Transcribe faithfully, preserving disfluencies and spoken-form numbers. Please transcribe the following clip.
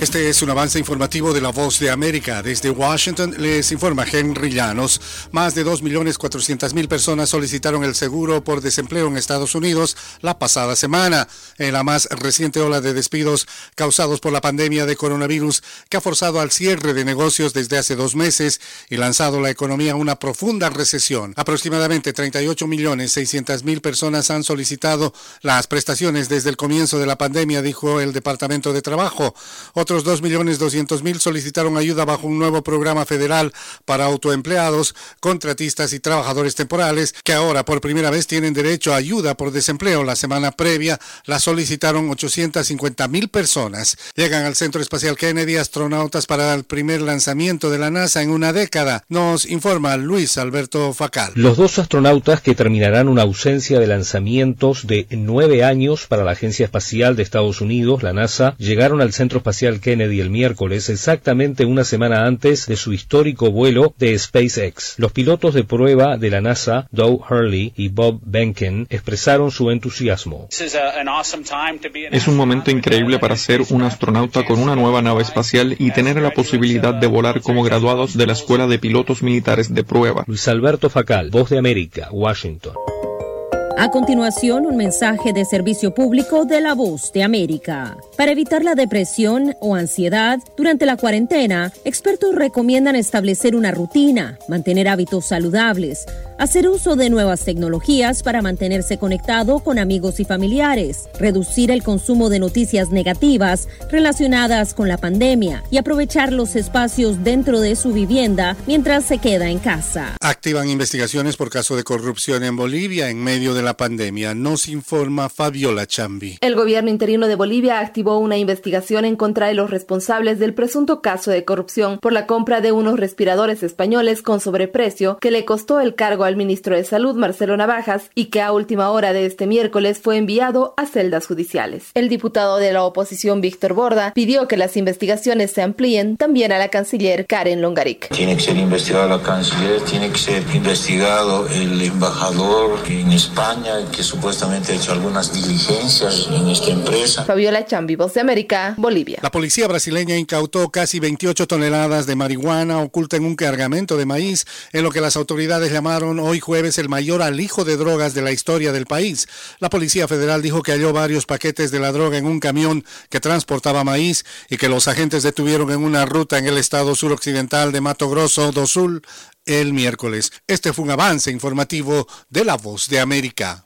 Este es un avance informativo de La Voz de América. Desde Washington les informa Henry Llanos. Más de dos millones cuatrocientas mil personas solicitaron el seguro por desempleo en Estados Unidos la pasada semana, en la más reciente ola de despidos causados por la pandemia de coronavirus que ha forzado al cierre de negocios desde hace dos meses y lanzado la economía a una profunda recesión. Aproximadamente treinta y ocho millones seiscientas mil personas han solicitado las prestaciones desde el comienzo de la pandemia, dijo el Departamento de Trabajo. Otros dos millones doscientos mil solicitaron ayuda bajo un nuevo programa federal para autoempleados, contratistas y trabajadores temporales, que ahora por primera vez tienen derecho a ayuda por desempleo. La semana previa la solicitaron ochocientas cincuenta mil personas. Llegan al Centro Espacial Kennedy astronautas para el primer lanzamiento de la NASA en una década. Nos informa Luis Alberto Facal. Los dos astronautas que terminarán una ausencia de lanzamientos de nueve años para la Agencia Espacial de Estados Unidos, la NASA, llegaron al Centro Espacial Kennedy el miércoles, exactamente una semana antes de su histórico vuelo de SpaceX. Los pilotos de prueba de la NASA, Doug Hurley y Bob Behnken, expresaron su entusiasmo. Es un momento increíble para ser un astronauta con una nueva nave espacial y tener la posibilidad de volar como graduados de la Escuela de Pilotos Militares de Prueba. Luis Alberto Facal, Voz de América, Washington. A continuación, un mensaje de servicio público de La Voz de América. Para evitar la depresión o ansiedad durante la cuarentena, expertos recomiendan establecer una rutina, mantener hábitos saludables, hacer uso de nuevas tecnologías para mantenerse conectado con amigos y familiares, reducir el consumo de noticias negativas relacionadas con la pandemia y aprovechar los espacios dentro de su vivienda mientras se queda en casa. Activan investigaciones por caso de corrupción en Bolivia en medio de la pandemia. Nos informa Fabiola Chambi. El gobierno interino de Bolivia activó una investigación en contra de los responsables del presunto caso de corrupción por la compra de unos respiradores españoles con sobreprecio que le costó el cargo al ministro de Salud, Marcelo Navajas, y que a última hora de este miércoles fue enviado a celdas judiciales. El diputado de la oposición, Víctor Borda, pidió que las investigaciones se amplíen también a la canciller Karen Longaric. Tiene que ser investigado la canciller, tiene que ser investigado el embajador en España, que supuestamente ha hecho algunas diligencias en esta empresa. Fabiola Chambi, Voz de América, Bolivia. La policía brasileña incautó casi veintiocho toneladas de marihuana oculta en un cargamento de maíz, en lo que las autoridades llamaron hoy jueves el mayor alijo de drogas de la historia del país. La Policía Federal dijo que halló varios paquetes de la droga en un camión que transportaba maíz y que los agentes detuvieron en una ruta en el estado suroccidental de Mato Grosso do Sul el miércoles. Este fue un avance informativo de La Voz de América.